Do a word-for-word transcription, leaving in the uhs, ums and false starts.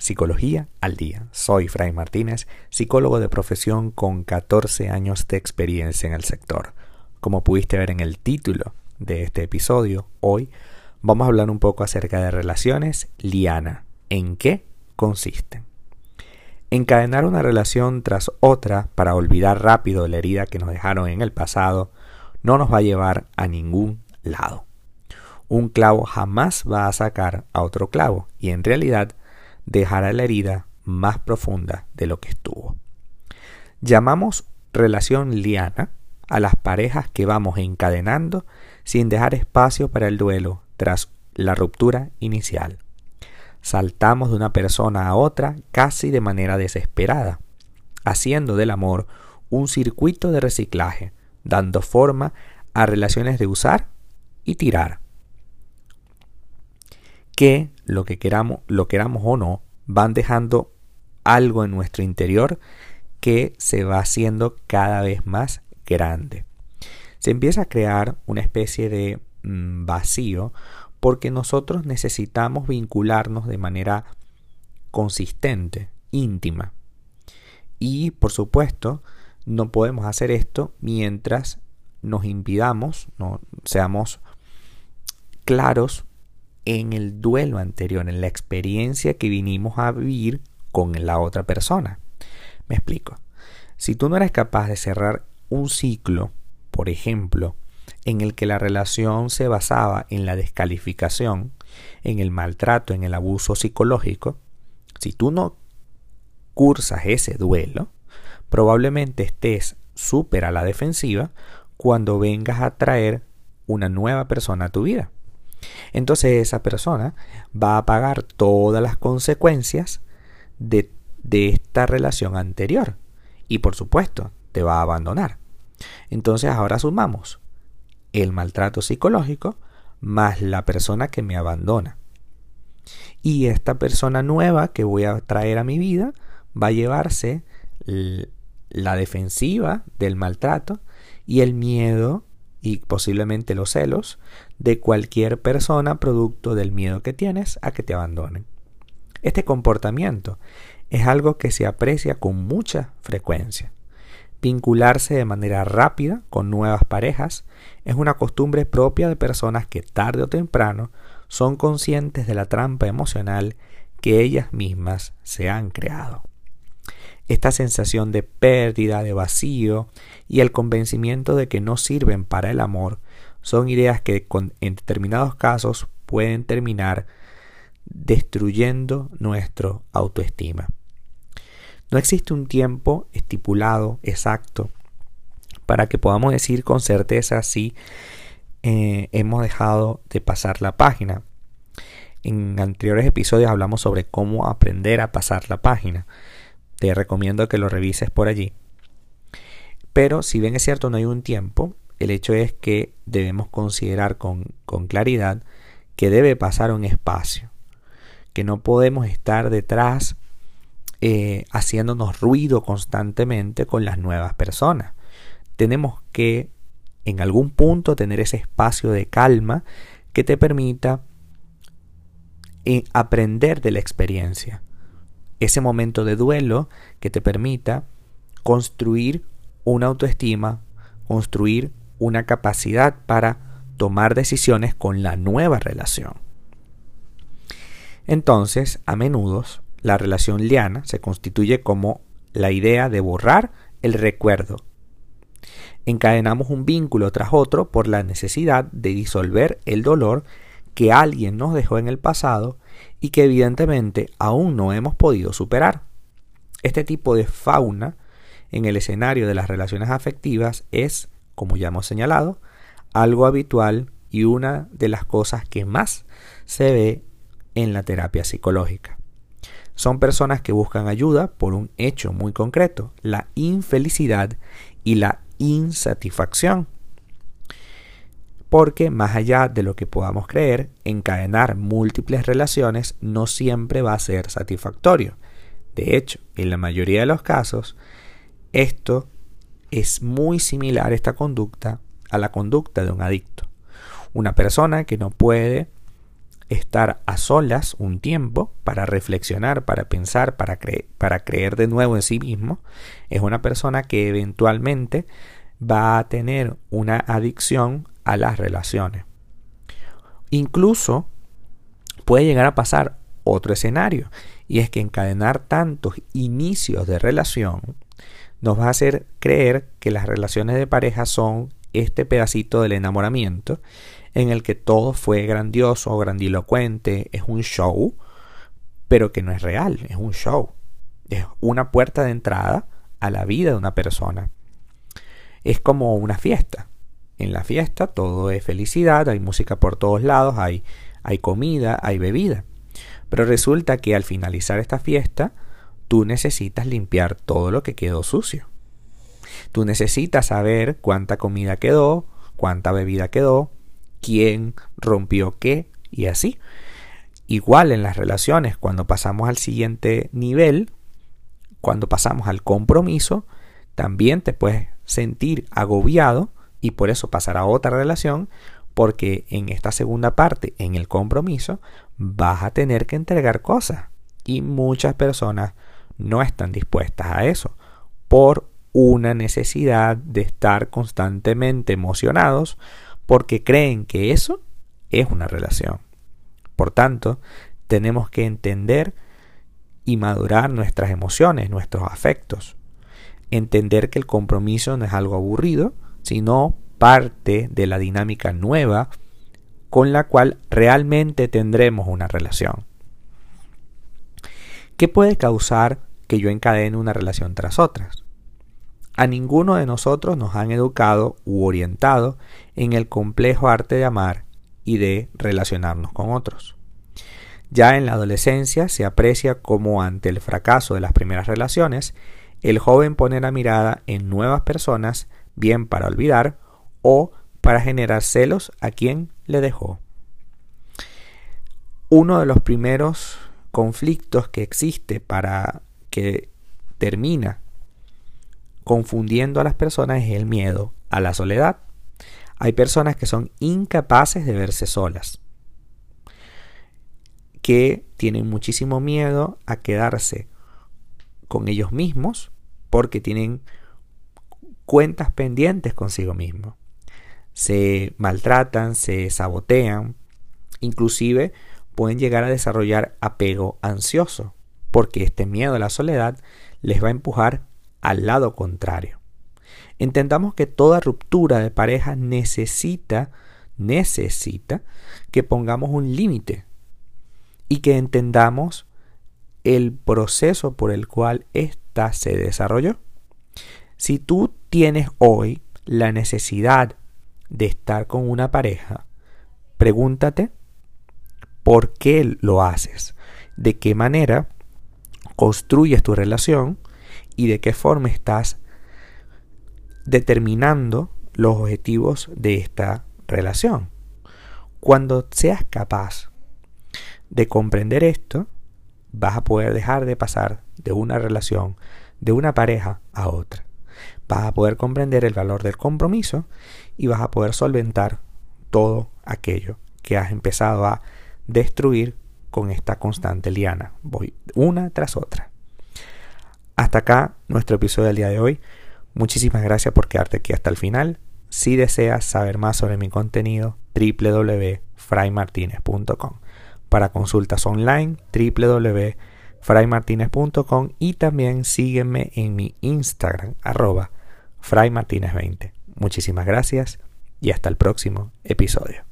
Psicología al Día. Soy Fray Martínez, psicólogo de profesión con catorce años de experiencia en el sector. Como pudiste ver en el título de este episodio, hoy vamos a hablar un poco acerca de relaciones liana. ¿En qué consisten? Encadenar una relación tras otra para olvidar rápido la herida que nos dejaron en el pasado no nos va a llevar a ningún lado. Un clavo jamás va a sacar a otro clavo y en realidad dejará la herida más profunda de lo que estuvo. Llamamos relación liana a las parejas que vamos encadenando sin dejar espacio para el duelo tras la ruptura inicial. Saltamos de una persona a otra casi de manera desesperada, haciendo del amor un circuito de reciclaje, dando forma a relaciones de usar y tirar, que lo que queramos, lo queramos o no, van dejando algo en nuestro interior que se va haciendo cada vez más grande. Se empieza a crear una especie de mmm, vacío porque nosotros necesitamos vincularnos de manera consistente, íntima. Y por supuesto, no podemos hacer esto mientras nos impidamos, no seamos claros en el duelo anterior, en la experiencia que vinimos a vivir con la otra persona. Me explico. Si tú no eres capaz de cerrar un ciclo, por ejemplo, en el que la relación se basaba en la descalificación, en el maltrato, en el abuso psicológico, si tú no cursas ese duelo, probablemente estés súper a la defensiva cuando vengas a traer una nueva persona a tu vida. Entonces esa persona va a pagar todas las consecuencias de, de esta relación anterior y por supuesto te va a abandonar. Entonces ahora sumamos el maltrato psicológico más la persona que me abandona. Y esta persona nueva que voy a traer a mi vida va a llevarse la defensiva del maltrato y el miedo y posiblemente los celos de cualquier persona producto del miedo que tienes a que te abandonen. Este comportamiento es algo que se aprecia con mucha frecuencia. Vincularse de manera rápida con nuevas parejas es una costumbre propia de personas que tarde o temprano son conscientes de la trampa emocional que ellas mismas se han creado. Esta sensación de pérdida, de vacío y el convencimiento de que no sirven para el amor son ideas que en determinados casos pueden terminar destruyendo nuestra autoestima. No existe un tiempo estipulado exacto para que podamos decir con certeza si eh, hemos dejado de pasar la página. En anteriores episodios hablamos sobre cómo aprender a pasar la página. Te recomiendo que lo revises por allí. Pero si bien es cierto no hay un tiempo, el hecho es que debemos considerar con, con claridad que debe pasar un espacio, que no podemos estar detrás eh, haciéndonos ruido constantemente con las nuevas personas. Tenemos que en algún punto tener ese espacio de calma que te permita eh, aprender de la experiencia. Ese momento de duelo que te permita construir una autoestima, construir una capacidad para tomar decisiones con la nueva relación. Entonces, a menudo, la relación liana se constituye como la idea de borrar el recuerdo. Encadenamos un vínculo tras otro por la necesidad de disolver el dolor que alguien nos dejó en el pasado y que evidentemente aún no hemos podido superar. Este tipo de fauna en el escenario de las relaciones afectivas es, como ya hemos señalado, algo habitual y una de las cosas que más se ve en la terapia psicológica. Son personas que buscan ayuda por un hecho muy concreto, la infelicidad y la insatisfacción. Porque más allá de lo que podamos creer, encadenar múltiples relaciones no siempre va a ser satisfactorio. De hecho, en la mayoría de los casos, esto es muy similar, esta conducta, a la conducta de un adicto. Una persona que no puede estar a solas un tiempo para reflexionar, para pensar, para, cre- para creer de nuevo en sí mismo, es una persona que eventualmente va a tener una adicción a las relaciones. Incluso puede llegar a pasar otro escenario, y es que encadenar tantos inicios de relación nos va a hacer creer que las relaciones de pareja son este pedacito del enamoramiento en el que todo fue grandioso, grandilocuente, es un show, pero que no es real, es un show. Es una puerta de entrada a la vida de una persona. Es como una fiesta. En la fiesta todo es felicidad, hay música por todos lados, hay, hay comida, hay bebida. Pero resulta que al finalizar esta fiesta, tú necesitas limpiar todo lo que quedó sucio. Tú necesitas saber cuánta comida quedó, cuánta bebida quedó, quién rompió qué y así. Igual en las relaciones, cuando pasamos al siguiente nivel, cuando pasamos al compromiso, también te puedes sentir agobiado y por eso pasar a otra relación, porque en esta segunda parte, en el compromiso, vas a tener que entregar cosas y muchas personas no están dispuestas a eso por una necesidad de estar constantemente emocionados porque creen que eso es una relación. Por tanto, tenemos que entender y madurar nuestras emociones, nuestros afectos. Entender que el compromiso no es algo aburrido, sino parte de la dinámica nueva con la cual realmente tendremos una relación. ¿Qué puede causar que yo encadene una relación tras otras? A ninguno de nosotros nos han educado u orientado en el complejo arte de amar y de relacionarnos con otros. Ya en la adolescencia se aprecia cómo ante el fracaso de las primeras relaciones, el joven pone la mirada en nuevas personas, bien para olvidar o para generar celos a quien le dejó. Uno de los primeros conflictos que existe para que termina confundiendo a las personas es el miedo a la soledad. Hay personas que son incapaces de verse solas, que tienen muchísimo miedo a quedarse con ellos mismos porque tienen cuentas pendientes consigo mismos. Se maltratan, se sabotean, inclusive pueden llegar a desarrollar apego ansioso porque este miedo a la soledad les va a empujar al lado contrario. Entendamos que toda ruptura de pareja necesita, necesita que pongamos un límite y que entendamos el proceso por el cual ésta se desarrolló. Si tú tienes hoy la necesidad de estar con una pareja, pregúntate por qué lo haces, de qué manera construyes tu relación y de qué forma estás determinando los objetivos de esta relación. Cuando seas capaz de comprender esto, vas a poder dejar de pasar de una relación, de una pareja a otra. Vas a poder comprender el valor del compromiso y vas a poder solventar todo aquello que has empezado a destruir con esta constante liana. Voy una tras otra. Hasta acá nuestro episodio del día de hoy. Muchísimas gracias por quedarte aquí hasta el final. Si deseas saber más sobre mi contenido, doble u doble u doble u punto fray martinez punto com. Para consultas online, doble u doble u doble u punto fray martinez punto com y también sígueme en mi Instagram, arroba fray martinez veinte. Muchísimas gracias y hasta el próximo episodio.